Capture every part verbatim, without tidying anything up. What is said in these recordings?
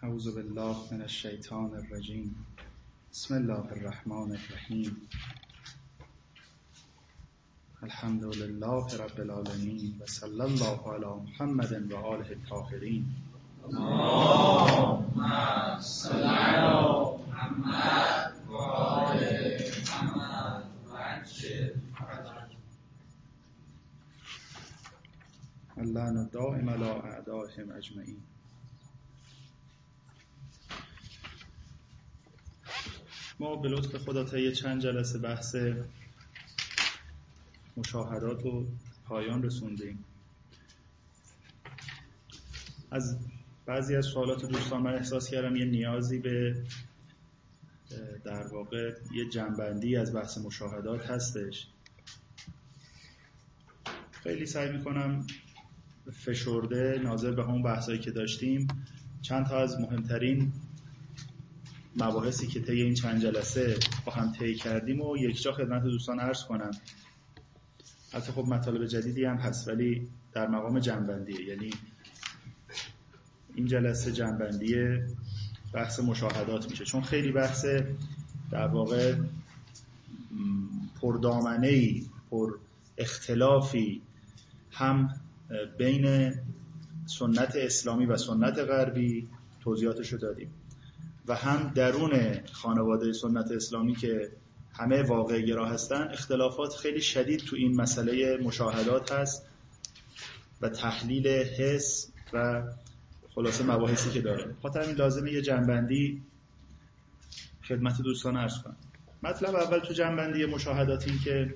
اعوذ بالله من الشیطان الرجیم. بسم الله الرحمن الرحیم. الحمد لله رب العالمین و صلی الله علی محمد و آله الطاهرین. اللهم صل علی محمد و آل محمد و عجل اللعن دائم علی اعدائهم اجمعین. ما به لطف خدا تا یه چند جلسه بحث مشاهدات رو پایان رسوندیم. از بعضی از سوالات دوستان من احساس کردم یه نیازی به در واقع یه جنبندی از بحث مشاهدات هستش. خیلی سعی میکنم فشرده ناظر به همون بحثایی که داشتیم چند تا از مهمترین مباحثی که طی این چند جلسه با هم طی کردیم و یک جا خدمت دوستان عرض کنم. البته خب مطالب جدیدی هم هست ولی در مقام جنبندیه، یعنی این جلسه جنبندی بحث مشاهدات میشه، چون خیلی بحث در واقع پردامنه‌ای، پر اختلافی هم بین سنت اسلامی و سنت غربی توضیحاتشو دادیم و هم درون خانواده سنت اسلامی که همه واقع گرا هستن اختلافات خیلی شدید تو این مسئله مشاهدات هست و تحلیل حس و خلاصه مباحثی که داره. خاطر این لازمه یه جنبندی خدمت دوستان عرض کنم. مطلب اول تو جنبندی مشاهدات این که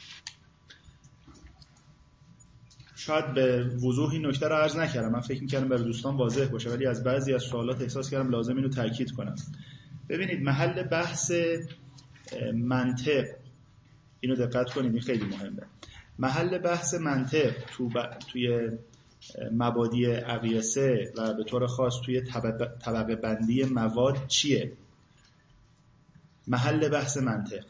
شاید به وضوح این نکته رو عرض نکردم، من فکر می‌کردم برای دوستان واضح باشه ولی از بعضی از سوالات احساس کردم لازم اینو تاکید کنم. ببینید محل بحث منطق، اینو دقت کنید، این خیلی مهمه. محل بحث منطق تو ب... توی مبادی اقیسه و به طور خاص توی طبقه, طبقه بندی مواد چیه؟ محل بحث منطق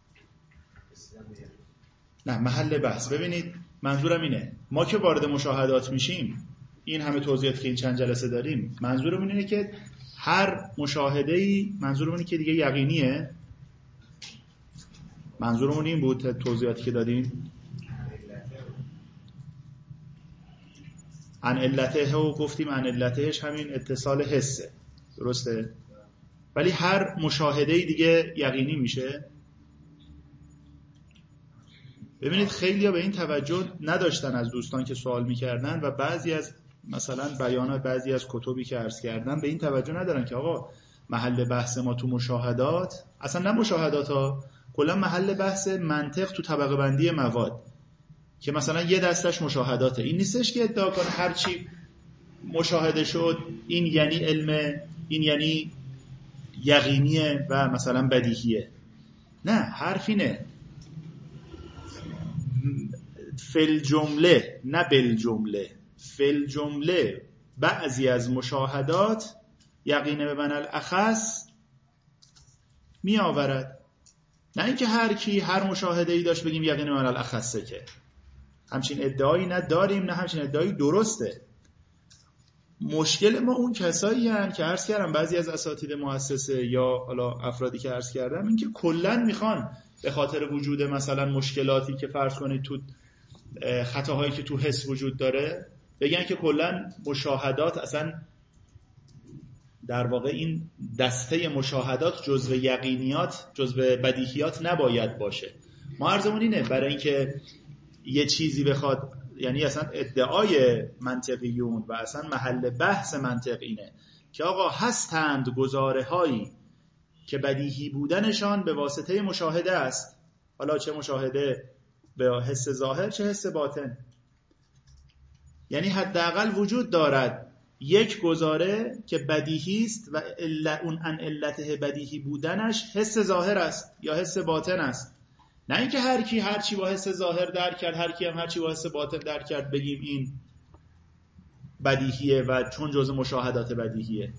نه محل بحث ببینید منظورم اینه، ما که وارد مشاهدات میشیم این همه توضیحاتی که این چند جلسه داریم منظورمون اینه که هر مشاهده‌ای منظورمون اینه که دیگه یقینیه. منظورمون این بود توضیحاتی که دادیم ان علته و گفتیم ان علتهش همین اتصال حسه، درسته؟ ولی هر مشاهده‌ای دیگه یقینی میشه. ببینید خیلی‌ها به این توجه نداشتن از دوستان که سوال می‌کردن و بعضی از مثلا بیانات بعضی از کتبی که عرض کردن به این توجه ندارن که آقا محل بحث ما تو مشاهدات اصلا نه مشاهدات ها، کلا محل بحث منطق تو طبقه بندی مواد که مثلا یه دستش مشاهداته. این نیستش که ادعا کنه هر چی مشاهده شد این یعنی علم، این یعنی یقینیه و مثلا بدیهیه. نه، حرف اینه فل جمله نه بل جمله. فل جمله بعضی از مشاهدات یقینه به معنی الاخص می آورد، نه اینکه هر کی هر مشاهده ای داشت بگیم یقینه به معنی الاخصه، که همچین ادعایی نه داریم نه همچین ادعایی درسته. مشکل ما اون کسایی هستن که عرض کردم بعضی از اساتید مؤسسه یا حالا افرادی که عرض کردم این که کلا میخوان به خاطر وجود مثلا مشکلاتی که فرض کنید تو خطاهایی که تو حس وجود داره بگن که کلا مشاهدات اصلا در واقع این دسته مشاهدات جزو یقینیات جزو بدیهیات نباید باشه. ما عرضمون اینه برای اینکه یه چیزی بخواد، یعنی اصلا ادعای منطقیون و اصلا محل بحث منطق اینه که آقا هستند گزاره هایی که بدیهی بودنشان به واسطه مشاهده است، حالا چه مشاهده به حس ظاهر چه حس باطن، یعنی حداقل وجود دارد یک گزاره که بدیهی است و اون ان علته بدیهی بودنش حس ظاهر است یا حس باطن است. نه اینکه هر کی هر چی با حس ظاهر درک کرد هر کی هم هر چی با حس باطن درک کرد بگیم این بدیهیه و چون جزء مشاهدات بدیهیه،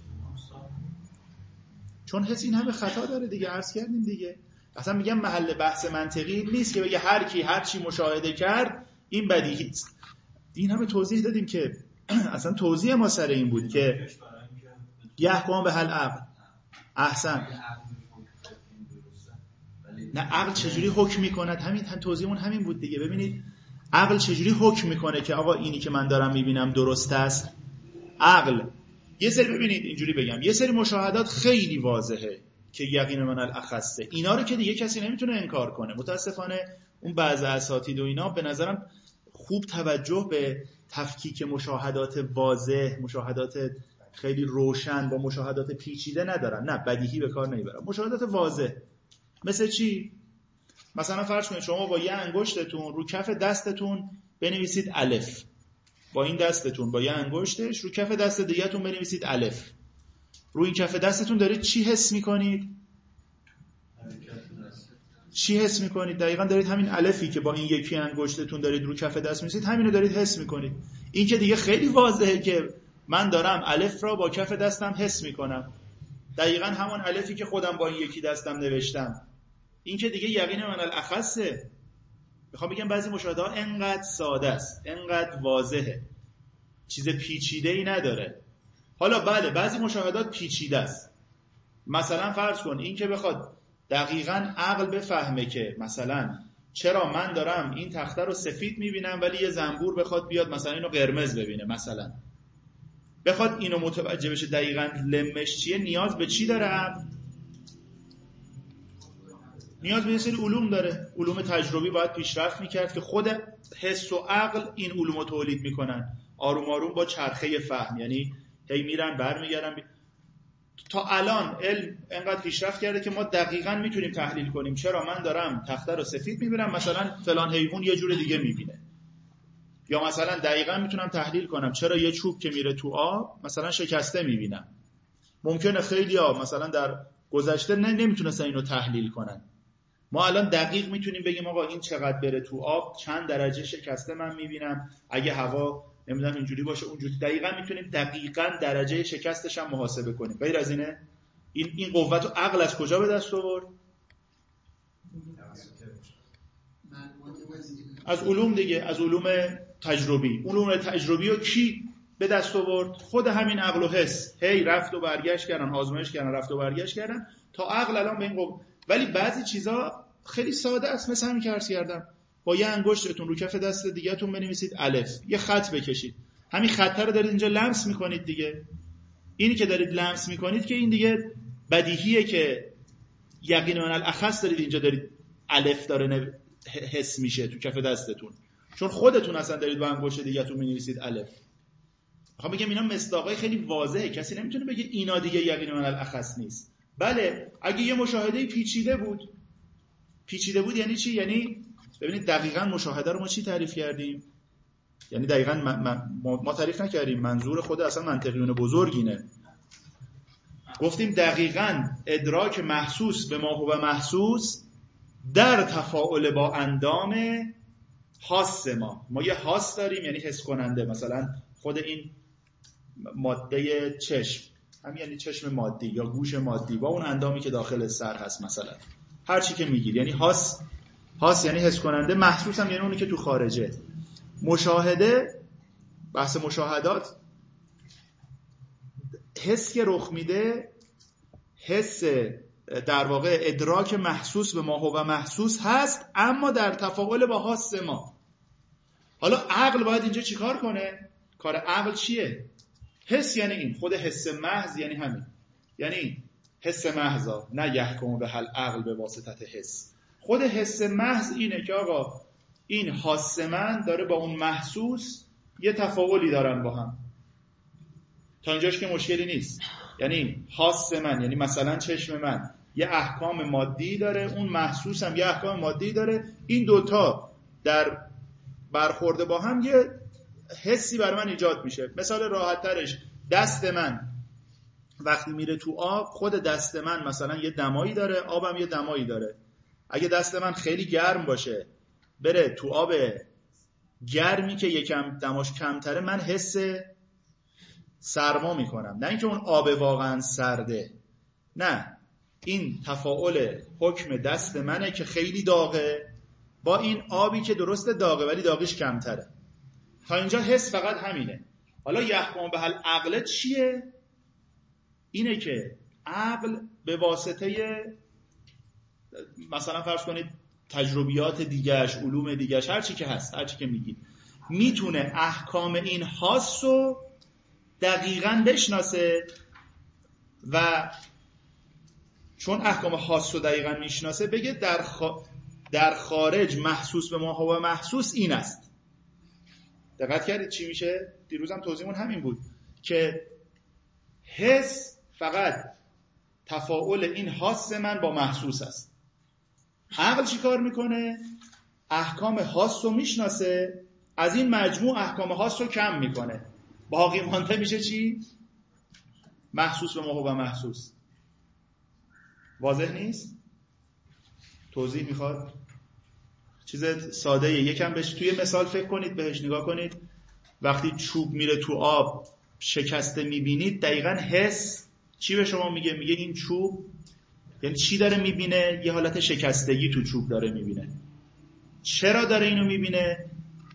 چون حس این همه خطا داره دیگه، عرض کردیم دیگه. اصلا میگم محل بحث منطقی نیست که بگه هر کی هر چی مشاهده کرد این بدیهی است. این همه توضیح دادیم که اصلا توضیح ما سر این بود که یحکم به هل عقل. احسن. نه عقل چجوری حکم میکند؟ همین توضیحمون همین بود دیگه. ببینید عقل چجوری حکم میکنه که آقا اینی که من دارم میبینم درست است. عقل یه سری، ببینید اینجوری بگم، یه سری مشاهدات خیلی واضحه که یقین من الاخصه، اینا رو که دیگه کسی نمیتونه انکار کنه. متاسفانه اون بعض اساتید و اینا به نظرم خوب توجه به تفکیک مشاهدات واضح، مشاهدات خیلی روشن با مشاهدات پیچیده ندارن. نه، بدیهی به کار نمیبرن. مشاهدات واضح مثل چی؟ مثلا فرض کنید شما با یه انگشتتون رو کف دستتون بنویسید الف، با این دستتون با یه انگشتش رو کف دست دیگه‌تون بنویسید الف. رو این کف دستتون دارید چی حس میکنید؟ چی حس میکنید؟ دقیقاً دارید همین الفی که با این یکی انگشتتون دارید رو کف دست می‌نویسید، همین رو دارید حس میکنید. این که دیگه خیلی واضحه که من دارم الف را با کف دستم حس میکنم، دقیقاً همون الفی که خودم با این یکی دستم نوشتم. این که دیگه یقین من الاخصه. میخوام بگم بعضی مشاهده‌ها انقدر ساده است، انقدر واضحه، چیز پیچیده‌ای نداره. حالا بله بعضی مشاهدات پیچیده است. مثلا فرض کن این که بخواد دقیقاً عقل بفهمه که مثلا چرا من دارم این تخته رو سفید میبینم ولی یه زنبور بخواد بیاد مثلا اینو قرمز ببینه، مثلا بخواد اینو متوجه بشه دقیقاً لمش چیه، نیاز به چی داره عقل؟ نیاز به یه سری علوم داره. علوم تجربی باید پیشرفت میکرد که خود حس و عقل این علوم رو تولید میکنن آروم آروم با چرخه فهم، یعنی هی میرن برمیگردن. تا الان علم انقدر پیشرفت کرده که ما دقیقاً میتونیم تحلیل کنیم چرا من دارم تخته رو سفید میبینم مثلا فلان حیوان یه جور دیگه میبینه، یا مثلا دقیقاً میتونم تحلیل کنم چرا یه چوب که میره تو آب مثلا شکسته میبینم. ممکنه خیلی‌ها مثلا در گذشته نه نمیتونستن اینو تحلیل کنن. ما الان دقیق میتونیم بگیم آقا این چقدر بره تو آب چند درجه شکسته من میبینم، اگه هوا نمیدونم اینجوری باشه اونجوری، دقیقاً میتونیم دقیقاً درجه شکستش هم محاسبه کنیم. غیر از اینه این این قوت و عقل از کجا به دست آورد؟ از علوم دیگه، از علوم تجربی. علوم تجربی رو کی به دست آورد؟ خود همین عقل و حس. هی رفت و برگشت کردن، آزمایش کردن، رفت و برگشت کردن تا عقل الان به این قوت. ولی بعضی چیزا خیلی ساده است، مثل همین که عرض کردم، با یه انگشتتون رو کف دست دیگه‌تون بنویسید الف، یه خط بکشید، همین خط رو دارید اینجا لمس میکنید دیگه. اینی که دارید لمس میکنید که این دیگه بدیهیه که یقین من الاخص دارید اینجا دارید الف داره حس میشه تو کف دستتون، چون خودتون اصلا دارید با انگشت دیگه‌تون می‌نویسید الف. میخوام بگم اینا مصداقای خیلی واضحه، کسی نمیتونه بگه اینا دیگه یقین من الاخص نیست. بله اگه یه مشاهده پیچیده بود، پیچیده بود یعنی چی؟ یعنی ببینید دقیقاً مشاهده رو ما چی تعریف کردیم؟ یعنی دقیقاً ما, ما, ما تعریف نکردیم، منظور خود اصلا منطقیون بزرگینه. گفتیم دقیقاً ادراک محسوس به ما هو محسوس در تفاعل با اندام حاس ما. ما یه حاس داریم یعنی حس کننده، مثلا خود این ماده چشم هم یعنی چشم مادی یا گوش مادی با اون اندامی که داخل سر هست، مثلا هر چی که میگیر یعنی حاس. حاس یعنی حس کننده، محسوس هم یعنی اونی که تو خارجه. مشاهده، بحث مشاهدات، حس که رخ میده، حس در واقع ادراک محسوس به ما هو محسوس هست اما در تفاعل با حاس ما. حالا عقل باید اینجا چیکار کنه؟ کار عقل چیه؟ حس یعنی این، خود حس محض یعنی همین، یعنی حس محضا، نه یحکم به هل عقل به واسطت حس. خود حس محض اینه که آقا این حاس من داره با اون محسوس یه تفاعلی دارن با هم. تا اینجاش که مشکلی نیست. یعنی حاس من یعنی مثلا چشم من یه احکام مادی داره، اون محسوس هم یه احکام مادی داره، این دوتا در برخورد با هم یه حسی بر من ایجاد میشه. مثال راحت ترش، دست من وقتی میره تو آب، خود دست من مثلا یه دمایی داره، آبم یه دمایی داره. اگه دست من خیلی گرم باشه بره تو آب گرمی که یکم دماش کمتره، من حس سرما میکنم، نه اینکه اون آب واقعا سرده، نه، این تفاعل حکم دست منه که خیلی داغه با این آبی که درست داغه ولی داغیش کمتره. تا اینجا حس فقط همینه. حالا یحکم به هل عقل چیه؟ اینه که عقل به واسطه مثلا فرض کنید تجربیات دیگرش، علوم دیگرش، هر چی که هست، هر چی که میگید، میتونه احکام این خاص رو دقیقاً بشناسه و چون احکام خاص رو دقیقاً میشناسه بگه در, خ... در خارج محسوس به ما و محسوس این است. دقت کردید چی میشه؟ دیروزم توضیحمون همین بود که حس فقط تفاعل این خاص من با محسوس است. عقل چی کار میکنه؟ احکام خاص رو میشناسه، از این مجموع احکام خاص رو کم میکنه، باقی مانده میشه چی؟ محسوس به ما و محسوس. واضح نیست؟ توضیح میخواد؟ چیز ساده یه. یکم بهش توی مثال فکر کنید، بهش نگاه کنید. وقتی چوب میره تو آب شکسته میبینید، دقیقاً حس چی به شما میگه؟ میگه این چوب، یعنی چی داره میبینه؟ یه حالت شکستگی تو چوب داره میبینه. چرا داره اینو میبینه؟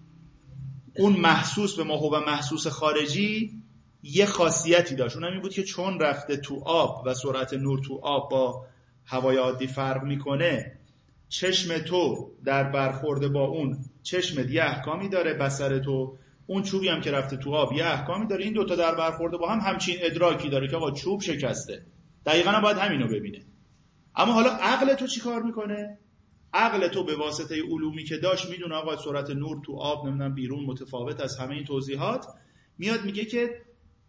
اون محسوس به ما و محسوس خارجی یه خاصیتی داشت، اونم این بود که چون رفته تو آب و سرعت نور تو آب با هوای عادی فرق میکنه، چشم تو در برخورد با اون چشمت یه احکامی داره، بصر تو، اون چوبی هم که رفته تو آب یه احکامی داره، این دوتا در برخورد با هم همچین ادراکی داره که آقا چوب شکسته، دقیقاً هم باید همینو ببینه. اما حالا عقل تو چی کار میکنه؟ عقل تو به واسطه علومی که داشت میدونه آقا سرعت نور تو آب نمیدونم بیرون متفاوت از همه این توضیحات، میاد میگه که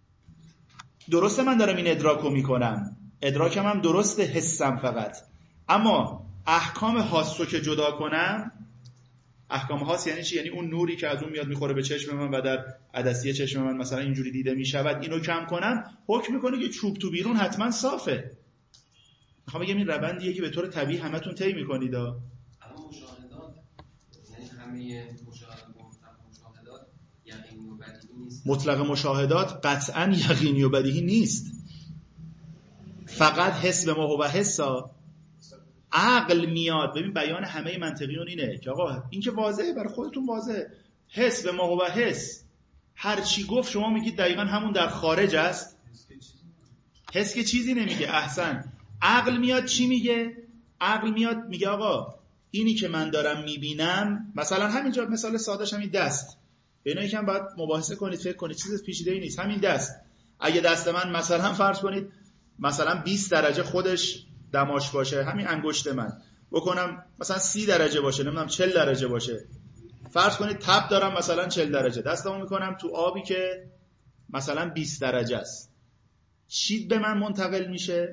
درسته من دارم این ادراکو میکنم، ادراکم هم درسته، حسم فقط، اما احکام خاصو که جدا کنم. احکام خاص یعنی چی؟ یعنی اون نوری که از اون میاد میخوره به چشم من و در عدسی چشم من مثلا اینجوری دیده میشود، اینو کم کنم، حکم میکنه که چوب تو بیرون حتما صافه. میخوام بگم این روندیه که به طور طبیعی همتون طی میکنید. اما مشاهدات، یعنی همه مشاهدات یقینی و بدیهی نیست. مطلق مشاهدات قطعا یقینی و بدیهی نیست، فقط حس به ما و حسا. عقل میاد، ببین بیان همه منطقیون اینه که آقا این که واضحه، برای خودتون واضحه، حس به ما و حس هر چی گفت شما میگید دقیقاً همون در خارج است. حس که چیزی نمیگه. احسن. عقل میاد چی میگه؟ عقل میاد میگه آقا اینی که من دارم میبینم، مثلا همینجا مثال سادهش همین دست، اینا یکم باید مباحثه کنید، فکر کنید، چیز پیچیده‌ای نیست. همین دست، اگه دست من مثلا فرض کنید مثلا بیست درجه خودش دماش باشه، همین انگشت من بکنم مثلا سی درجه باشه، نمیدونم چهل درجه باشه، فرض کنید تب دارم مثلا چهل درجه، دستمو میکنم تو آبی که مثلا بیست درجه است، چی به من منتقل میشه؟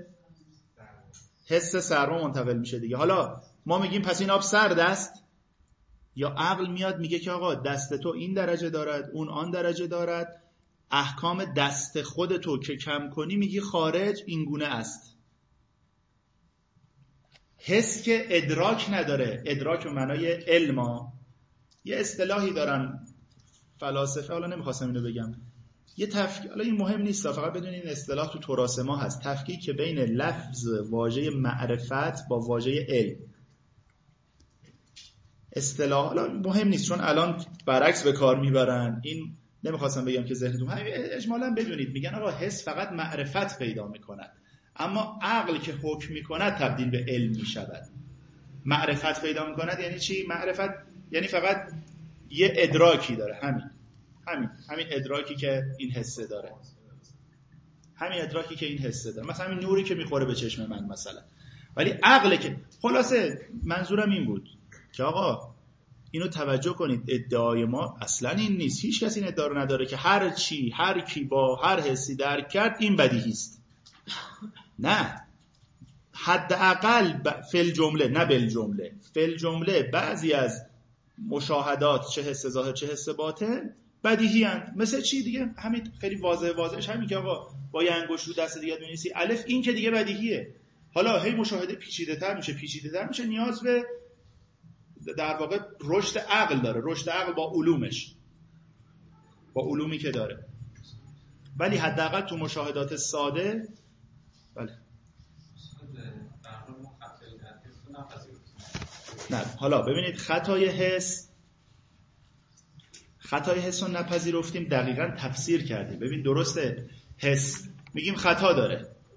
حس سرما منتقل میشه دیگه. حالا ما میگیم پس این آب سرد است، یا عقل میاد میگه که آقا دست تو این درجه دارد، اون آن درجه دارد، احکام دست خودتو که کم کنی میگی خارج این گونه است. حس که ادراک نداره، ادراک به معنای علم. یه اصطلاحی دارن فلاسفه، حالا نمیخواستم اینو بگم، یه تفکیک، حالا این مهم نیست، فقط بدونین این اصطلاح تو تراث ما هست، تفکیک که بین لفظ واژه معرفت با واژه علم. اصطلاح حالا مهم نیست چون الان برعکس به کار میبرن، این نمیخواستم بگم که ذهنتون همین اجمالا بدونید، میگن آقا حس فقط معرفت پیدا میکند، اما عقل که حکم میکند تبدیل به علم میشود. معرفت پیدا میکند یعنی چی؟ معرفت یعنی فقط یه ادراکی داره، همین همین همین ادراکی که این حسه داره، همین ادراکی که این حسه داره، مثلا همین نوری که میخوره به چشم من مثلا. ولی عقل که، خلاصه منظورم این بود که آقا اینو توجه کنید، ادعای ما اصلا این نیست، هیچ کسی این ادعا رو نداره که هر چی هر کی با هر حسی درک کرد این بدیهی است. نه، حداقل ب... فل جمله، نه بل جمله، فل جمله بعضی از مشاهدات، چه حس ظاهر چه حس باطن، بدیهی اند. مثل چی دیگه؟ همین خیلی واضح واضحش همین که آقا با یه انگشت رو دست دیگه می‌نویسی الف، این که دیگه بدیهیه. حالا هی مشاهده پیچیده‌تر میشه پیچیده‌تر میشه، نیاز به در واقع رشد عقل داره، رشد عقل با علومش، با علومی که داره. ولی حداقل تو مشاهدات ساده بله. نه حالا ببینید، خطای حس خطای حس رو نپذیرفتیم، دقیقاً تفسیر کردیم. ببین درسته حس میگیم خطا داره،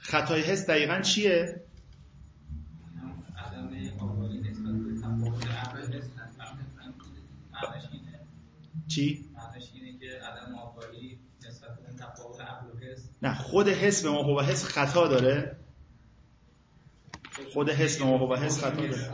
خطای حس دقیقاً چیه؟ عدم آگاهی نسبت به تفاوت عقل حس. معنیش اینه. چی؟ معنیش اینه که عدم آگاهی نسبت به تفاوت عقل و حس. نه، خود حس به ما هو حس خطا داره. خود حس به ما هو حس خطا داره.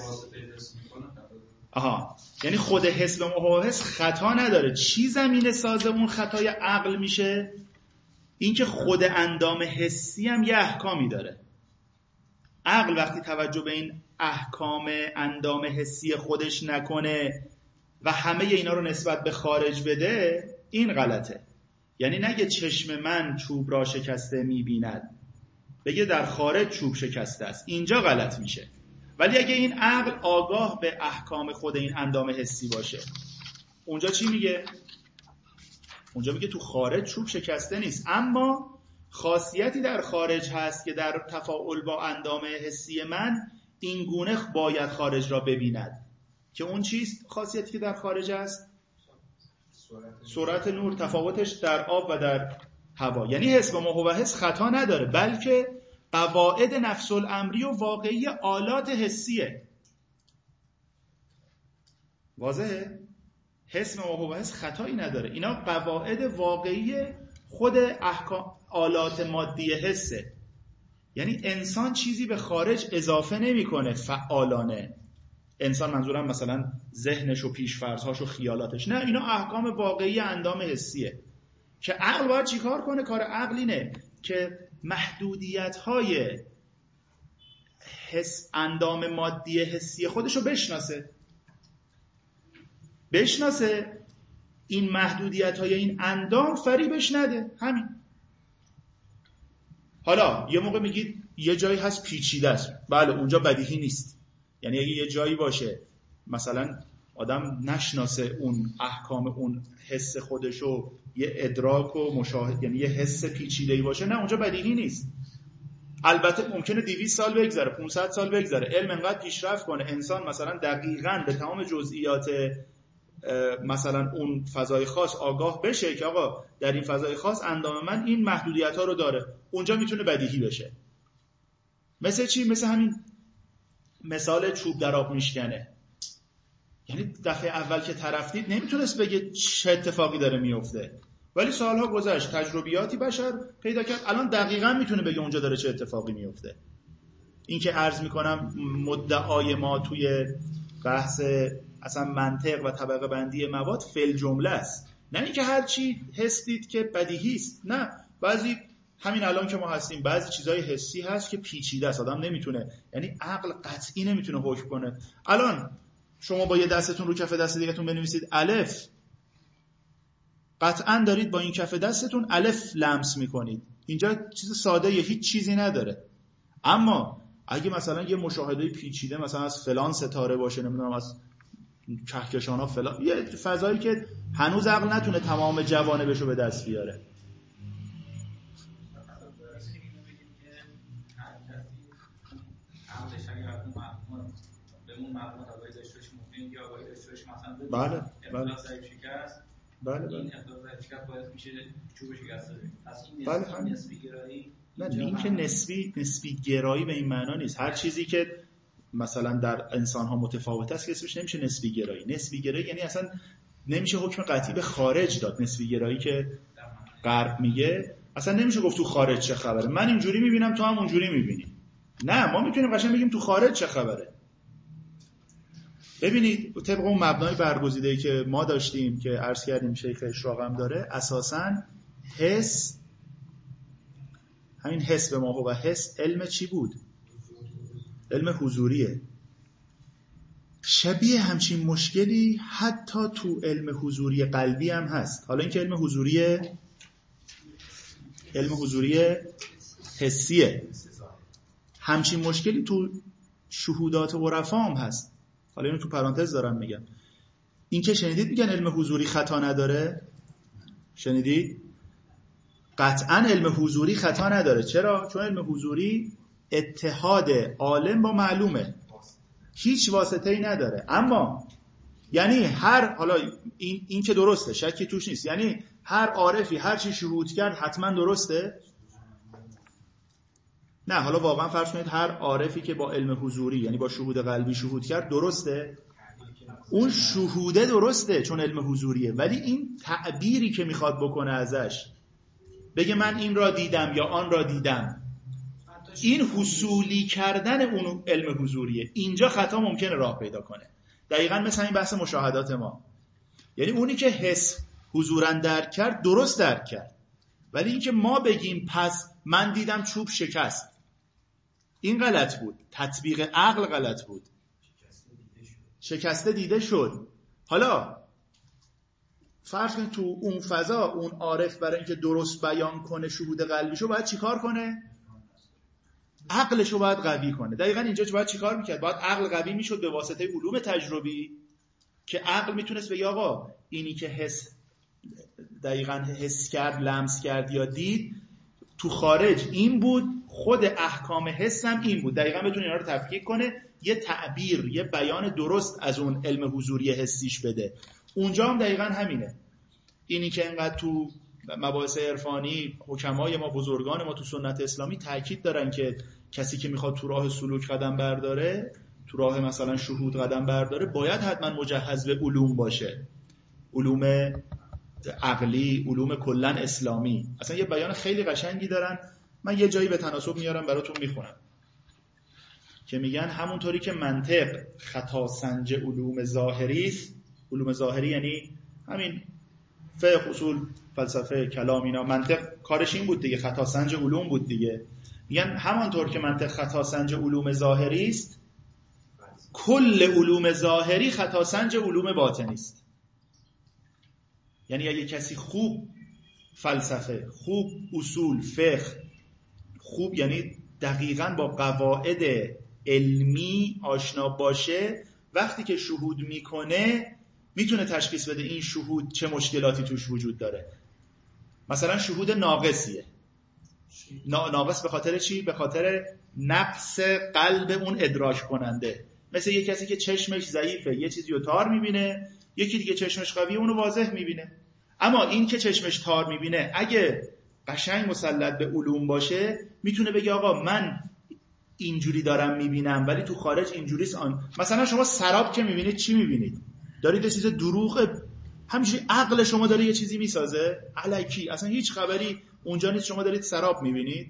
آها، یعنی خود حس به ما هو حس خطا نداره. چی زمینه ساز اون خطای عقل میشه؟ اینکه خود اندام حسی هم یه احکامی داره. عقل وقتی توجه به این احکام اندام حسی خودش نکنه و همه اینا رو نسبت به خارج بده، این غلطه. یعنی نگه چشم من چوب را شکسته میبیند، بگه در خارج چوب شکسته است، اینجا غلط میشه. ولی اگه این عقل آگاه به احکام خود این اندام حسی باشه، اونجا چی میگه؟ اونجا میگه تو خارج چوب شکسته نیست، اما خاصیتی در خارج هست که در تفاعل با اندام حسی من این گونه باید خارج را ببیند. که اون چیست خاصیتی که در خارج هست؟ سرعت نور، تفاوتش در آب و در هوا. یعنی حس به ما هو حس خطا نداره، بلکه قواعد نفس الامری و واقعی آلات حسیه. واضحه؟ حس به ما هو حس خطایی نداره. اینا قواعد واقعی خود احکام آلات مادی حسه. یعنی انسان چیزی به خارج اضافه نمیکنه فعالانه. انسان منظورم مثلا ذهنش و پیش‌فرض‌هاش و خیالاتش، نه، اینا احکام واقعی اندام حسیه که عقل باید چیکار کنه؟ کار عقل اینه که محدودیت‌های حس اندام مادی حسی خودشو بشناسه بشناسه این محدودیت‌های این اندام فریبش نده. همین. حالا یه موقع میگید یه جایی هست پیچیده است، بله اونجا بدیهی نیست. یعنی اگه یه جایی باشه مثلا آدم نشناسه اون احکام اون حس خودشو، یه ادراک و مشاهده، یعنی یه حس پیچیده‌ای باشه، نه اونجا بدیهی نیست. البته ممکنه دویست سال بگذره، پانصد سال بگذره، علم انقدر پیشرفت کنه، انسان مثلا دقیقاً به تمام جزئیات مثلا اون فضای خاص آگاه بشه که آقا در این فضای خاص اندام من این محدودیت‌ها رو داره، اونجا میتونه بدیهی بشه. مثل چی؟ مثل همین مثال چوب در آب میشکنه. یعنی دفعه اول که طرف دید نمیتونست بگه چه اتفاقی داره میفته، ولی سالها گذشت، تجربیاتی بشر پیدا کرد، الان دقیقاً میتونه بگه اونجا داره چه اتفاقی میفته. این که عرض میکنم مدعای ما توی بحث اصلا منطق و طبقه بندی مواد فل جمله است، نه اینکه هر چی حس دید که بدیهی است. نه، بعضی همین الان که ما هستیم بعضی چیزای حسی هست که پیچیده است، آدم نمیتونه، یعنی عقل قطعی نمیتونه حکم کنه. الان شما با یه دستتون رو کف دست دیگه‌تون بنویسید الف، قطعاً دارید با این کف دستتون الف لمس میکنید. اینجا چیز ساده یه هیچ چیزی نداره. اما اگه مثلا یه مشاهده پیچیده مثلا از فلان ستاره باشه، نمیدونم از کهکشان‌ها فلان، یه فضایی که هنوز عقل نتونه تمام جوانبشو به دست بیاره. بله بله بله بله این اختلاف شکست باعث میشه چوب شکسته بشه. پس این بله نسبی گرایی، نه این که نسبی نسبی گرایی به این معنا نیست. هر چیزی که مثلا در انسان ها متفاوت است که اسمش نمیشه نسبی گرایی. نسبی گرایی یعنی اصلا نمیشه حکم قطعی به خارج داد. نسبی گرایی که غرب میگه اصلا نمیشه گفت تو خارج چه خبره، من اینجوری میبینم تو هم اونجوری میبینی. نه، ما میتونیم قشنگ بگیم تو خارج چه خبره. ببینید طبق اون مبنای برگزیده‌ای که ما داشتیم که عرض کردیم شیخ اشراقم داره، اساساً حس، همین حس به ما هو حس علم چی بود؟ علم حضوریه. شبیه همچین مشکلی حتی تو علم حضوری قلبی هم هست. حالا اینکه علم حضوری علم حضوری حسیه، همچین مشکلی تو شهودات عرفا هم هست. حالا اینو تو پرانتز دارم میگم. این که شنیدید میگن علم حضوری خطا نداره؟ شنیدید؟ قطعاً علم حضوری خطا نداره. چرا؟ چون علم حضوری اتحاد عالم با معلومه، هیچ واسطه‌ای نداره. اما یعنی هر، حالا این این که درسته، شکی توش نیست، یعنی هر عارفی هر چی شهود کرد حتما درسته؟ نه حالا واقعا فرض کنید هر عارفی که با علم حضوری یعنی با شهود قلبی شهود کرد درسته، اون شهوده درسته چون علم حضوریه، ولی این تعبیری که میخواد بکنه ازش بگه من این را دیدم یا آن را دیدم، این حصولی کردن اون علم حضوریه. اینجا خطا ممکنه راه پیدا کنه. دقیقاً مثل این بحث مشاهدات ما، یعنی اونی که حس حضوراً درک کرد درست درک کرد، ولی این که ما بگیم پس من دیدم چوب شکست، این غلط بود. تطبیق عقل غلط بود. شکسته دیده شد. حالا فرض کن تو اون فضا اون عارف برای اینکه درست بیان کنه شهود قلبیشو باید چیکار کنه؟ عقلشو باید قوی کنه. دقیقاً اینجا باید چیکار میکرد؟ باید عقل قوی میشد به واسطه علوم تجربی که عقل میتونست بگه آقا اینی که حس دقیقاً حس کرد، لمس کرد یا دید تو خارج این بود، خود احکام حس هم این بود. دقیقاً بتونه اینا رو تفکیک کنه، یه تعبیر، یه بیان درست از اون علم حضوری حسیش بده. اونجا هم دقیقاً همینه. اینی که انقدر تو مباحث عرفانی حکمای ما، بزرگان ما تو سنت اسلامی تاکید دارن که کسی که میخواد تو راه سلوک قدم برداره، تو راه مثلا شهود قدم برداره، باید حتما مجهز به علوم باشه، علوم عقلی، علوم کلا اسلامی. اصلا یه بیان خیلی قشنگی دارن، من یه جایی به تناسب میارم براتون میخونم که میگن همونطوری که منطق خطا سنج علوم ظاهری است، علوم ظاهری یعنی همین فقه، اصول، فلسفه، کلام، اینا منطق کارش این بود دیگه، خطا سنج علوم بود دیگه. میگن همانطور که منطق خطا سنج علوم ظاهری است، کل علوم ظاهری خطا سنج علوم باطنی است. یعنی اگه کسی خوب فلسفه، خوب اصول، فقه، خوب یعنی دقیقاً با قواعد علمی آشنا باشه، وقتی که شهود میکنه میتونه تشخیص بده این شهود چه مشکلاتی توش وجود داره. مثلا شهود ناقصیه. ناقص به خاطر چی؟ به خاطر نقص قلب اون ادراک کننده. مثل یه کسی که چشمش ضعیفه، یه چیزی رو تار میبینه، یکی دیگه چشمش قویه اونو واضح میبینه. اما این که چشمش تار میبینه اگه قشنگ مسلط به علوم باشه میتونه بگه آقا من اینجوری دارم میبینم ولی تو خارج اینجوریست. آن مثلا شما سراب که میبینید چی میبینید؟ دارید یه چیز دروغه، همینجوری عقل شما داره یه چیزی میسازه الکی، اصلا هیچ خبری اونجا نیست، شما دارید سراب میبینید.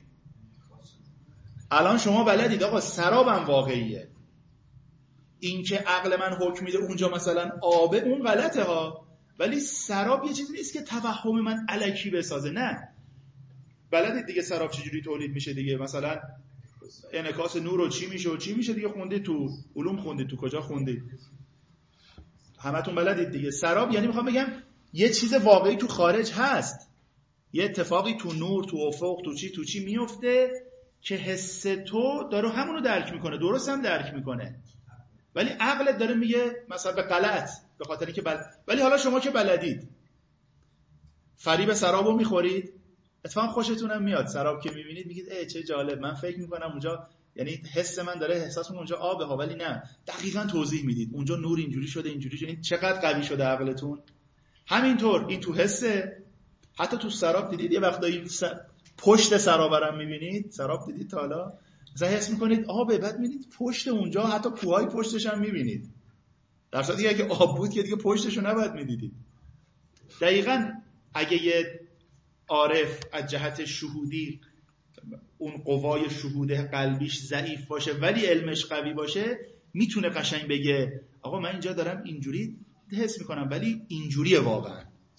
الان شما بلدید آقا سرابم واقعیه، این که عقل من حکم میده اونجا مثلا آبه، اون غلطه ها، ولی سراب یه چیزی نیست که توهم من الکی بسازه. نه، بلدید دیگه سراب چجوری تولید میشه دیگه، مثلا انعکاس نور و چی میشه و چی میشه دیگه، خوندید تو علوم، خوندید تو کجا خوندید، همتون بلدید دیگه. سراب یعنی میخوام بگم یه چیز واقعی تو خارج هست، یه اتفاقی تو نور، تو افق، تو چی تو چی میفته که حس تو داره همونو درک میکنه، درست هم درک میکنه، ولی عقلت داره میگه مثلا به غلط، به خاطری که بل... ولی حالا شما که بلدید فریب سرابو میخورید، اتفاقا خوشتونم میاد سراب که میبینید میگید ای چه جالب، من فکر میکنم اونجا یعنی حس من داره احساس میکنم اونجا آبه ها، ولی نه، دقیقاً توضیح میدید اونجا نور اینجوری شده اینجوری شده. چقدر قوی شده عقلتون. همینطور این تو حسه، حتی تو سراب دیدید یه وقتایی س... پشت سرابرم میبینید، سراب دیدید تا حالا مثلا حس میکنید آبه، بعد میبینید پشت اونجا حتی کوههای پشتش هم میبینید، در صورتی که اگه آب بود که دیگه پشتشو نباید میدیدید. دقیقاً اگه یه عارف از جهت شهودی اون قوای شهود قلبیش ضعیف باشه ولی علمش قوی باشه، میتونه قشنگ بگه آقا من اینجا دارم اینجوری حس میکنم ولی اینجوریه واقعا.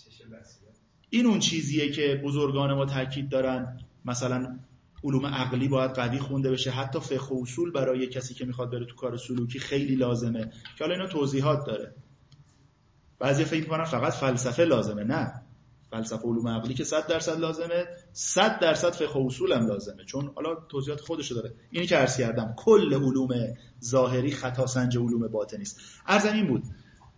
این اون چیزیه که بزرگان ما تاکید دارن، مثلا علوم عقلی باید قوی خونده بشه، حتی فقه و اصول برای کسی که میخواد بره تو کار سلوکی خیلی لازمه که حالا اینا توضیحات داره. بعضی فکر میکنن فقط فلسفه لازمه، نه، فلسفه و علوم عقلی که صد درصد لازمه، صد درصد فقه و اصول هم لازمه، چون حالا توضیحات خودشو داره. اینی که عرض کردم کل علوم ظاهری خطا سنج علوم باطنی است. عرضم این بود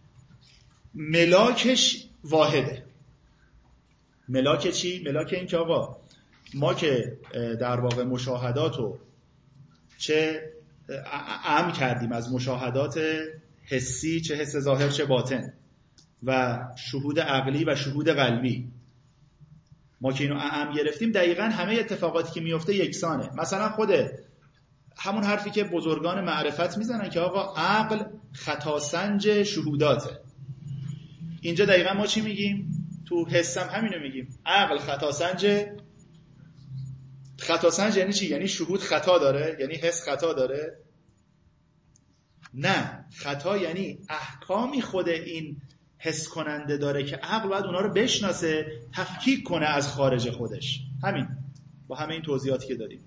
ملاکش واحده. ملاک چی؟ ملاک این که آقا ما که در واقع مشاهداتو چه اعم کردیم از مشاهدات حسی، چه حس ظاهر چه باطن، و شهود عقلی و شهود قلبی، ما که اینو اعم گرفتیم دقیقاً همه اتفاقاتی که میفته یکسانه. مثلا خود همون حرفی که بزرگان معرفت میزنن که آقا عقل خطاسنج شهوداته، اینجا دقیقاً ما چی میگیم؟ تو حسم همینو میگیم، عقل خطاسنج. خطاسنج یعنی چی؟ یعنی شهود خطا داره؟ یعنی حس خطا داره؟ نه، خطا یعنی احکامی خود این حس کننده داره که عقل باید اونا رو بشناسه، تفکیک کنه از خارج خودش. همین، با همه این توضیحاتی که دادیم.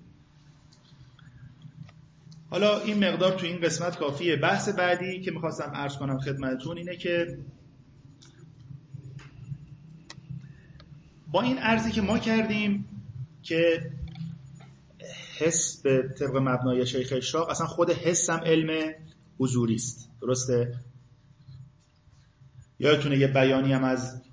حالا این مقدار تو این قسمت کافیه. بحث بعدی که میخواستم عرض کنم خدمتتون اینه که با این عرضی که ما کردیم که حس به طبق مبنای شیخ اشراق اصلا خود حس هم علم حضوری است، درسته؟ یادتونه یه بیانی هم از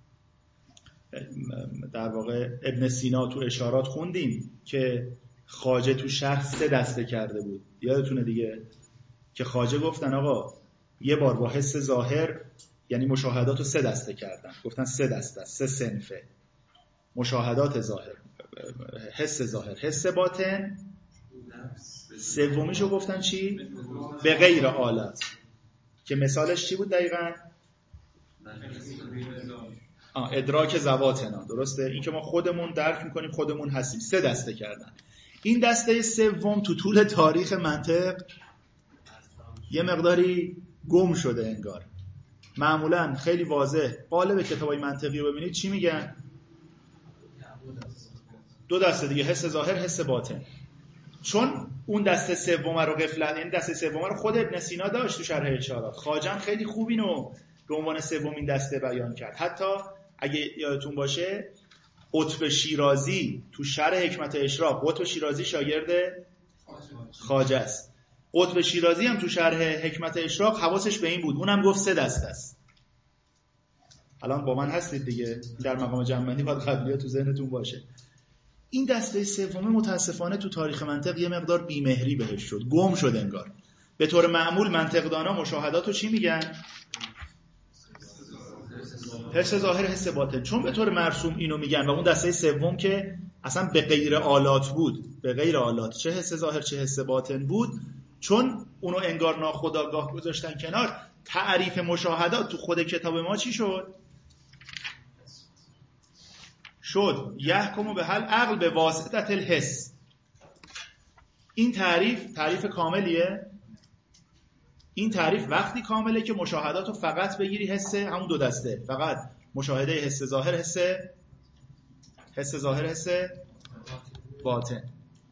در واقع ابن سینا تو اشارات خوندیم که خواجه تو شهر سه دسته کرده بود، یادتونه دیگه، که خواجه گفتن آقا یه بار با حس ظاهر یعنی مشاهدات رو سه دسته کردن، گفتن سه دسته، سه صنفه، مشاهدات ظاهر، حس ظاهر، حس باطن، سومیشو گفتن چی؟ به غیر آلات، که مثالش چی بود دقیقاً؟ آه ادراک ذواتنا، درسته؟ این که ما خودمون درک میکنیم، خودمون هستیم. سه دسته کردن. این دسته سوم تو طول تاریخ منطق یه مقداری گم شده انگار. معمولا خیلی واضح قالب کتابای منطقی رو ببینید چی میگن؟ دو دسته دیگه، حس ظاهر، حس باطن. چون اون دسته سوم رو غفلت، این دسته سوم رو خود ابن سینا داشت تو شرح اشارات. خواجه خیلی خوب اینو به عنوان سومین دسته بیان کرد. حتی اگه یادتون باشه قطب شیرازی تو شرح حکمت اشراق، قطب شیرازی شاگرد خواجه است. قطب شیرازی هم تو شرح حکمت اشراق حواسش به این بود، اونم گفت سه دسته است. الان با من هستید دیگه، در مقام جمع‌بندی باید قبلی‌ها تو ذهنتون باشه. این دسته سوم متاسفانه تو تاریخ منطق یه مقدار بیمهری بهش شد، گم شد انگار. به طور معمول منطقدانا مشاهداتو چی میگن؟ حس ظاهر، حس باطن. چون به طور مرسوم اینو میگن و اون دسته سوم که اصلا به غیر آلات بود، به غیر آلات، چه حس ظاهر چه حس باطن بود، چون اونو انگار ناخودآگاه گذاشتن کنار، تعریف مشاهدات تو خود کتاب ما چی شد؟ شد یحکم به هل عقل به واسطه الحس. این تعریف تعریف کاملیه. این تعریف وقتی کامله که مشاهدات رو فقط بگیری حس همون دو دسته، فقط مشاهده حس ظاهر، حس حس ظاهر، حس باطن.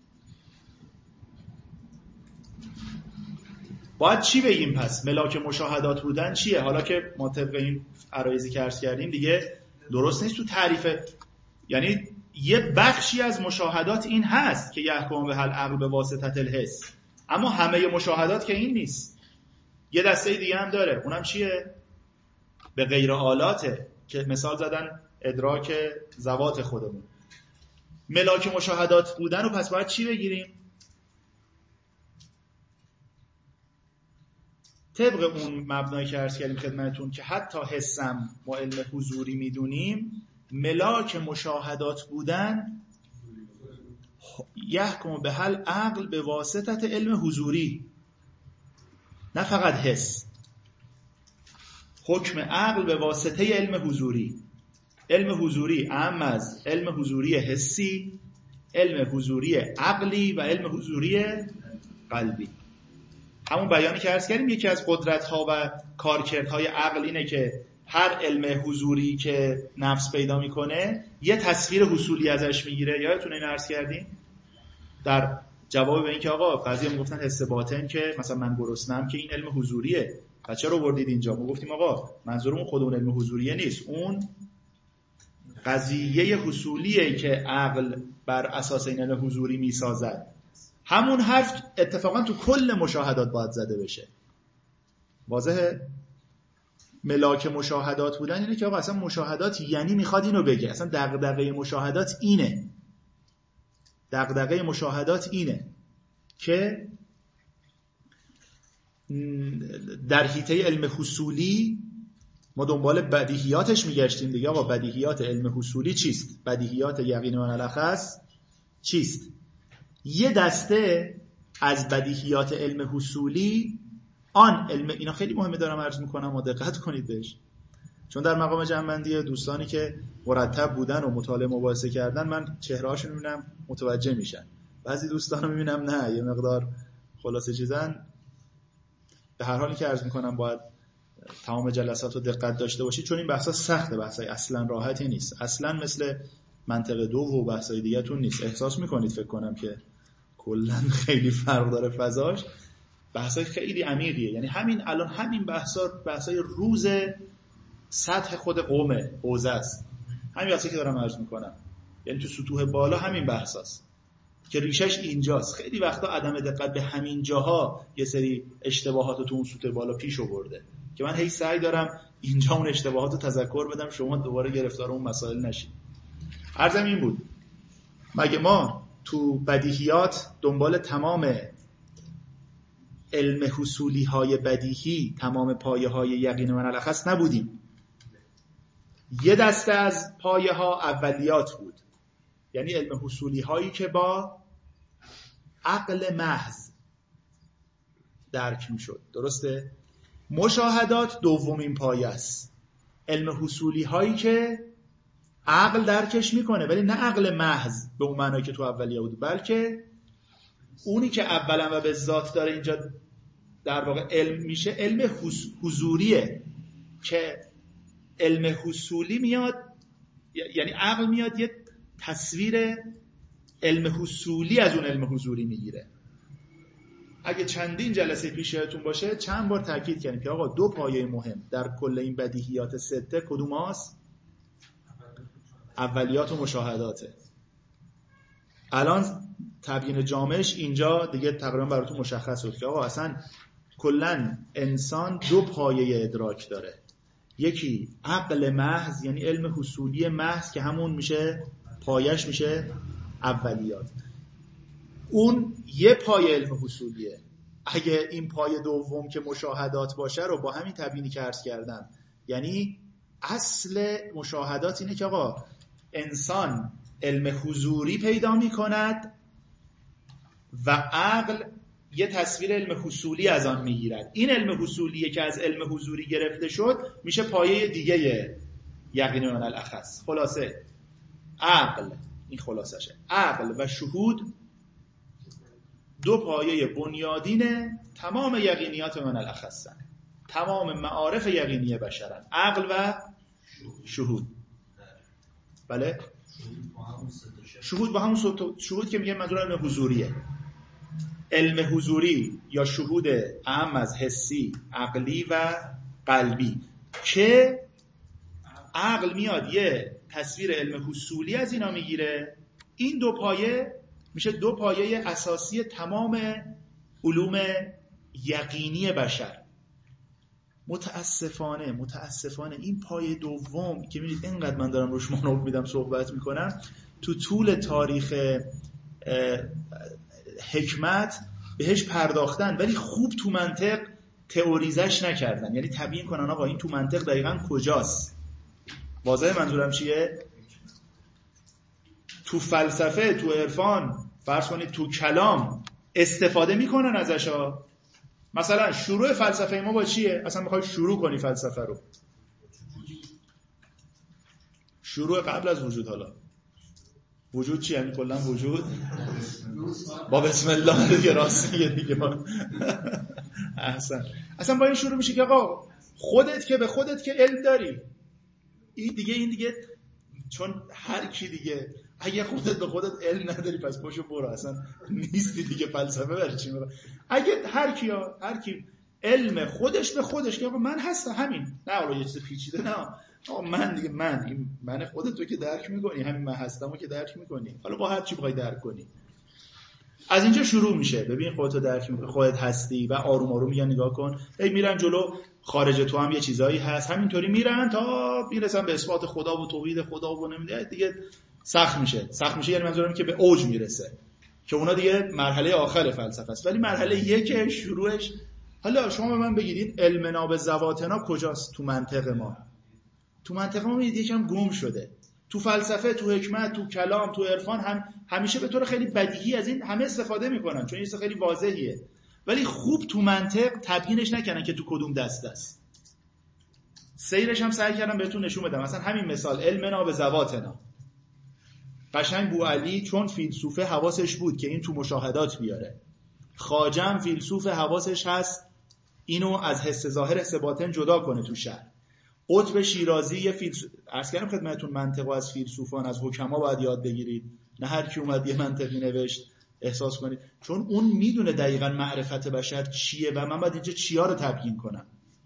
باید چی بگیم پس؟ ملاک مشاهدات بودن چیه؟ حالا که ما طبق این عرایزی که عرض کردیم دیگه درست نیست تو تعریف، یعنی یه بخشی از مشاهدات این هست که یحکم به هل عقل به واسطه الحس، اما همه مشاهدات که این نیست. یه دسته دیگه هم داره، اونم چیه؟ به غیر آلاته، که مثال زدن ادراک ذوات خودمون. ملاک مشاهدات بودن رو پس باید چی بگیریم؟ طبق اون مبنایی که عرض کردیم خدمتتون که حتی حسم ما علم حضوری میدونیم، ملاک مشاهدات بودن یحکم به هل عقل به واسطه علم حضوری، نه فقط حس. حکم عقل به واسطه علم حضوری. علم حضوری اهم از علم حضوری حسی، علم حضوری عقلی و علم حضوری قلبی. همون بیانی که عرض کردیم یکی از قدرت‌ها و کارکردهای عقل اینه که هر علم حضوری که نفس پیدا میکنه یه تصویر حصولی ازش میگیره. یادتونه این عرض کردیم در جواب به این که آقا بعضی هم گفتن حس باطن که مثلا من گرسنه‌ام که این علم حضوریه، پس چرا آوردید اینجا؟ ما گفتیم آقا منظورمون خود اون علم حضوریه نیست، اون قضیه حصولیه که عقل بر اساس این علم حضوری میسازد. همون حرف اتفاقا تو کل مشاهدات باید زده بشه. واضحه؟ ملاک مشاهدات بودن اینه که آقا اصلا مشاهدات یعنی میخواد اینو بگه، اصلا دغدغه مشاهدات اینه، دغدغه مشاهدات اینه که در حیطه علم حصولی ما دنبال بدیهیاتش میگشتیم دیگه. آقا بدیهیات علم حصولی چیست؟ بدیهیات یقین من الاخص چیست؟ یه دسته از بدیهیات علم حصولی آن علم، اینا خیلی مهمه دارم عرض میکنم و دقت کنید بهش، چون در مقام جمع‌بندی دوستانی که مرتب بودن و مطالعه مباحثه کردن من چهرهاشون میبینم متوجه میشن، بعضی دوستانو میبینم نه یه مقدار خلاصه چیزن. به هر حالی که عرض میکنم باید تمام جلسات رو دقت داشته باشید، چون این بحثا سخته، بحثای اصلا راحتی نیست، اصلا مثل منطقه دو و بحثای دیگه تون نیست. احساس میکنید فکر کنم که کلا خیلی فرق داره فضاش، بحثای خیلی عمیقیه. یعنی همین الان همین بحثا بحثای روز سطح خود قومه حوزه است، همین بحثی که دارم عرض میکنم، یعنی تو سطوح بالا همین بحثاست که ریشش اینجاست. خیلی وقتا عدم دقت به همین جاها یه سری اشتباهات رو تو اون سطوح بالا پیش آورده که من هی سعی دارم اینجا اون اشتباهات رو تذکر بدم شما دوباره گرفتار اون مسائل نشید. عرضم این بود، مگه ما تو بدیهیات دنبال تمام علم حصولی های بدیهی، تمام پایه های یقین من الاخص نبودیم؟ یه دسته از پایه ها اولیات بود، یعنی علم حصولی هایی که با عقل محض درک می شد. درسته؟ مشاهدات دومین پایه است، علم حصولی هایی که عقل درکش میکنه، ولی نه عقل محض به اون معنی که تو اولیه بود، بلکه اونی که اولا و به ذات داره اینجا در واقع علم میشه علم حضوریه، که علم حصولی میاد، یعنی عقل میاد یه تصویر علم حصولی از اون علم حضوری میگیره. اگه چندین جلسه پیش یادتون باشه چند بار تاکید کردیم که آقا دو پایه مهم در کل این بدیهیات سته کدوم هست؟ اولیات و مشاهداته. الان تبیین جامعش اینجا دیگه تقریبا براتون مشخص شد که آقا اصلا کلن انسان دو پایه ادراک داره، یکی عقل محض یعنی علم حصولی محض که همون میشه پایش میشه اولیات، اون یه پایه علم حصولیه. اگه این پایه دوم که مشاهدات باشه رو با همین تبیینی که عرض کردم، یعنی اصل مشاهدات اینه که آقا انسان علم حضوری پیدا می کند و عقل یه تصویر علم حصولی از آن می گیرد. این علم حصولیه که از علم حضوری گرفته شد میشه پایه دیگه یقین من الاخص. خلاصه عقل، این خلاصشه، عقل و شهود دو پایه بنیادین تمام یقینیات من الاخصن، تمام معارف یقینی بشرن، عقل و شهود. بله؟ شهود با همون شهود که میگه منظور علم حضوریه. علم حضوری یا شهود اعم از حسی، عقلی و قلبی، که عقل میاد یه تصویر علم حصولی از اینا میگیره. این دو پایه میشه دو پایه اساسی تمام علوم یقینی بشر. متاسفانه متاسفانه این پایه دوم که می‌بینید اینقدر من دارم روش مانور میدم صحبت میکنم، تو طول تاریخ حکمت بهش پرداختن ولی خوب تو منطق تئوریزش نکردن، یعنی تبیین کنن آقا این تو منطق دقیقاً کجاست. واضحه منظورم چیه؟ تو فلسفه، تو عرفان، فرض کنید تو کلام استفاده میکنن ازش ها. مثلا شروع فلسفه ما با چیه؟ اصلا میخوای شروع کنی فلسفه رو، شروع قبل از وجود. حالا وجود چی؟ یعنی کلا وجود با بسم الله دیگه، راست میگه دیگه. احسن. اصلا با این شروع میشه که آقا خودت که به خودت که علم داری، این دیگه این دیگه چون هر کی دیگه اگه خودت به خودت علم نداری پس پاشو برو، اصلا نیستی دیگه، فلسفه برای چی میگه؟ اگه هر کیا هر کی علم خودش به خودش که من هستم همین، نه حالا یه چیز پیچیده، نه آقا من دیگه من این من خودت تو که درک میکنی، همین من هستمو که درک میکنی، حالا با هر چی بخوای درک کنی. از اینجا شروع میشه. ببین خودت درک میکنی، خودت هستی و آروم آروم میگن نگاه کن، ای میرن جلو، خارج تو هم یه چیزایی هست، همینطوری میرن تا میرسن به اثبات خدا و توحید خدا و نمیده دیگه سخت میشه. سخت میشه یعنی منظورم که به اوج میرسه، که اونا دیگه مرحله آخر فلسفه است. ولی مرحله یک شروعش، حالا شما به من بگید این علم ناب زواتنا کجاست تو منطق ما؟ تو منطقه ما میدید یکم گم شده. تو فلسفه، تو حکمت، تو کلام، تو عرفان هم همیشه به طور خیلی بدیهی از این همه استفاده میکنن چون این چیز خیلی واضحیه، ولی خوب تو منطق تبیینش نکنن که تو کدوم دست است. سیرش هم سعی کردم بهتون نشون بدم. مثلا همین مثال علمنا به ذواتنا، قشنگ بوعلی چون فیلسوفه حواسش بود که این تو مشاهدات بیاره، خواجه هم فیلسوف حواسش هست اینو از حس ظاهر حس باطن جدا کنه تو شرع. قطب شیرازی یه فیلسوف، عرض کردم خدمتتون منطق از فیلسوفان از حکما باید یاد بگیرید، نه هر کی اومد یه منطقی نوشت احساس کنید، چون اون میدونه دقیقاً معرفت بشر چیه و من باید اینجا چیا رو تبیین کنم.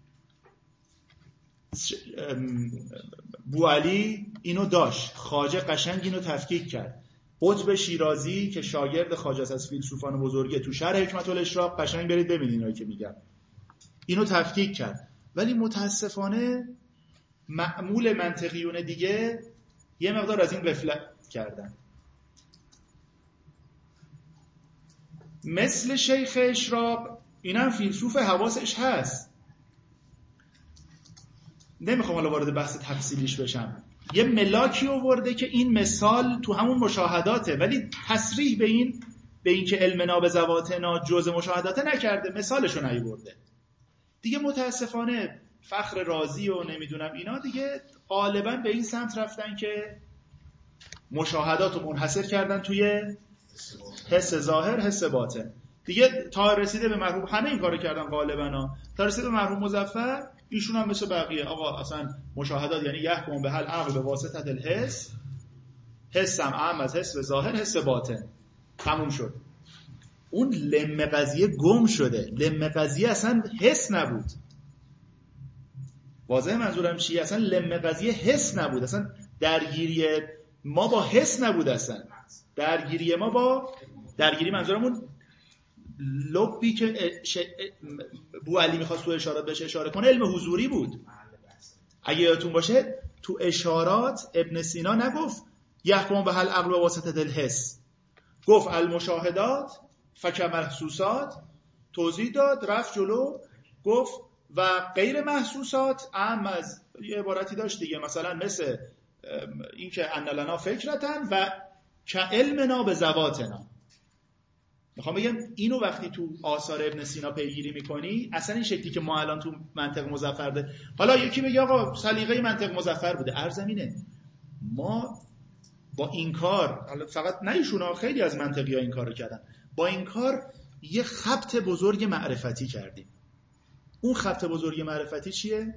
بوعلی اینو داشت، خواجه قشنگ اینو تفکیک کرد. قطب شیرازی که شاگرد خواجه از فیلسوفان بزرگه تو شرح حکمت الاشراق، قشنگ برید ببینید اینایی که میگم، اینو تفکیک کرد. ولی متاسفانه معمول منطقیون دیگه یه مقدار از این غفلت کردن. مثل شیخ اشراق اینم فیلسوف حواسش هست، نمیخوام حالا وارد بحث تفصیلیش بشم. یه ملاکی آورده که این مثال تو همون مشاهداته، ولی تصریح به این به این که علمنا به ذواتنا جزء مشاهداته نکرده، مثالشو نیورده. دیگه متاسفانه فخر رازی و نمیدونم اینا دیگه غالبا به این سمت رفتن که مشاهدات رو منحصر کردن توی حس ظاهر حس باطن. دیگه تا رسیده به مرحوم همه این کارو کردن غالبا، تا رسیده به مرحوم مظفر ایشون هم مثل بقیه آقا اصلا مشاهدات یعنی یحکم به هل عقل به واسطه الحس، حسم اعم از حس ظاهر حس باطن، تموم شد. اون لم قضیه گم شده، لم قضیه اصلا حس نبود. واضحه منظورم چیه؟ اصلا لم قضیه حس نبود، اصلا درگیری ما با حس نبود، اصلا درگیری ما با درگیری منظورمون لبی که بوعلی میخواست تو اشارات بهش اشاره کنه علم حضوری بود. اگه یادتون باشه تو اشارات ابن سینا نگفت یحکم به هل عقل به واسطه الحس، گفت المشاهدات فکر محسوسات، توضیح داد، رفت جلو گفت و غیر محسوسات اهم از یه عبارتی داشت دیگه، مثلا مثل این که ان لنا فکرتن و که علمنا به ذواتنا. میخوام بگم اینو وقتی تو آثار ابن سینا پیگیری میکنی اصلا این شکلی که ما الان تو منطق مظفر ده، حالا یکی بگه آقا سلیقه منطق مظفر بوده، عرضم اینه ما با این کار، حالا فقط نه ایشونا، خیلی از منطقی ها این کار رو کردن، با این کار یه خبط بزرگ معرفتی کردیم. اون خبط بزرگ معرفتی چیه؟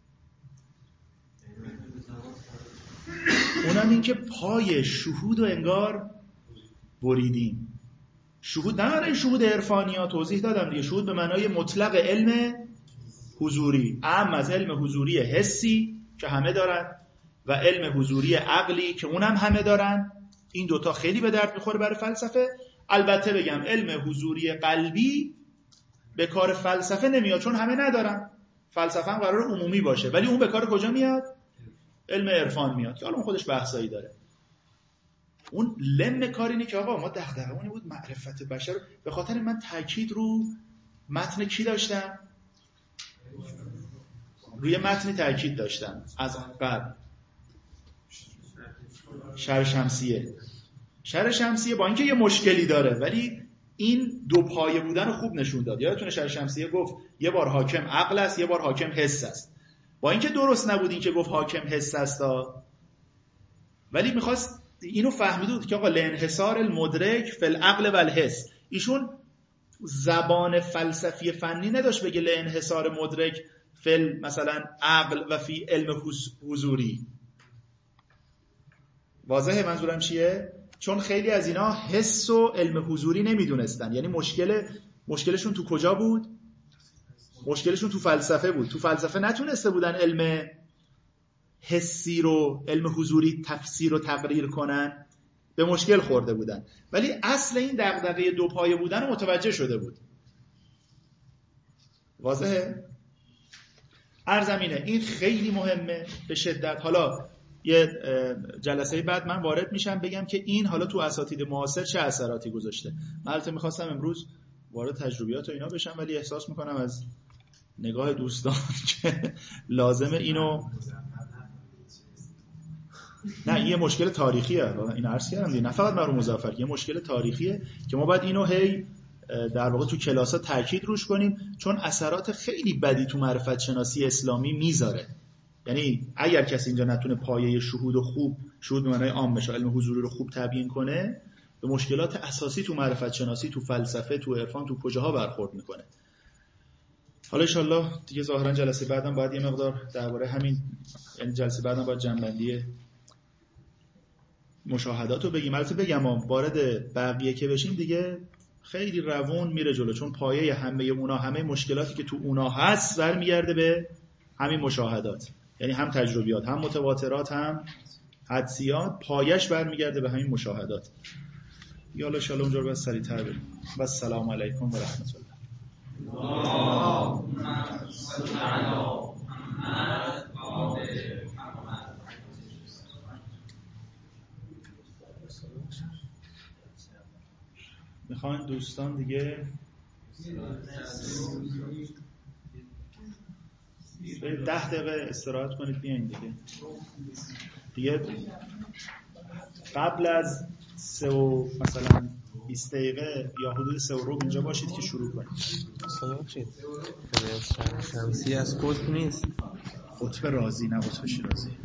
اونم این که پای شهود و انگار بریدیم. شهود نه برای شهود عرفانی ها، توضیح دادم دیگه، شهود به معنای مطلق علم حضوری، اعم از علم حضوری حسی که همه دارن و علم حضوری عقلی که اونم همه دارن. این دوتا خیلی به درد میخوره برای فلسفه. البته بگم علم حضوری قلبی به کار فلسفه نمیاد چون همه ندارن، فلسفه هم قرار عمومی باشه، ولی اون به کار کجا میاد؟ علم عرفان میاد که حالا اون خودش بحثایی داره. اون لم کار اینه که آقا ما دغدغه‌مون بود معرفت بشر، به خاطر من تاکید رو متن کی داشتم؟ روی متن تاکید داشتم از قبل، شرح شمسیه. شرح شمسیه با اینکه یه مشکلی داره ولی این دو پایه بودن رو خوب نشون داد. یادتونه شرح شمسیه گفت یه بار حاکم عقل است، یه بار حاکم حس است. با اینکه درست نبود این که گفت حاکم حس است، ولی میخواست اینو فهمیده بود که آقا لانحصار المدرک فی العقل و الحس. ایشون زبان فلسفی فنی نداشت بگه لانحصار مدرک فی مثلا عقل و فی علم حضوری. واضحه منظورم چیه؟ چون خیلی از اینا حس و علم حضوری نمیدونستن. یعنی مشکل مشکلشون تو کجا بود؟ مشکلشون تو فلسفه بود. تو فلسفه نتونسته بودن علم حسی رو، علم حضوری تفسیر و تقریر کنن، به مشکل خورده بودن. ولی اصل این دغدغه دو پایه بودن رو متوجه شده بود. واضحه؟ عرضم اینه این خیلی مهمه به شدت. حالا یه جلسه بعد من وارد میشم بگم که این حالا تو اساتید معاصر چه اثراتی گذاشته. من البته میخواستم امروز وارد تجربیات و اینا بشم ولی احساس میکنم از نگاه دوستان که لازمه اینو نه یه مشکل تاریخیه، این عرض کردم دیگه، نه فقط مرحوم مظفر، یه مشکل تاریخیه که ما باید اینو هی در واقع تو کلاس‌ها تاکید روش کنیم، چون اثرات خیلی بدی تو معرفت شناسی اسلامی میذاره. یعنی اگر کسی اینجا نتونه پایه شهود و خوب، شهود به معنای عام بشه، علم حضوری رو خوب تبیین کنه، به مشکلات اساسی تو معرفت شناسی، تو فلسفه، تو عرفان، تو کجاها برخورد میکنه. حالا ان شاءالله دیگه ظاهرا جلسه بعدم باید یه مقدار درباره همین، یعنی جلسه بعدم باید جنبندی مشاهدات رو بگیم. البته بگم ما وارد بقیه که بشیم دیگه خیلی روون میره جلو، چون پایه همه اونا، همه مشکلاتی که تو اونا هست برمیگرده به همین مشاهدات. یعنی هم تجربیات، هم متواترات، هم حدسیات، پایش برمیگرده به همین مشاهدات. یالا ان شاء الله اونجا رو بس سریع‌تر بریم. و السلام علیکم و رحمت الله. میخواین دوستان دیگه ده دقیقه استراحت کنید بیاین دیگه. دیگه قبل از سه و مثلا بیست دقیقه یا حدود سه و ربع اینجا باشید که شروع کنید. اصلا باشید شمسی از قطب نیست، قطب رازی نه قطب شیرازی.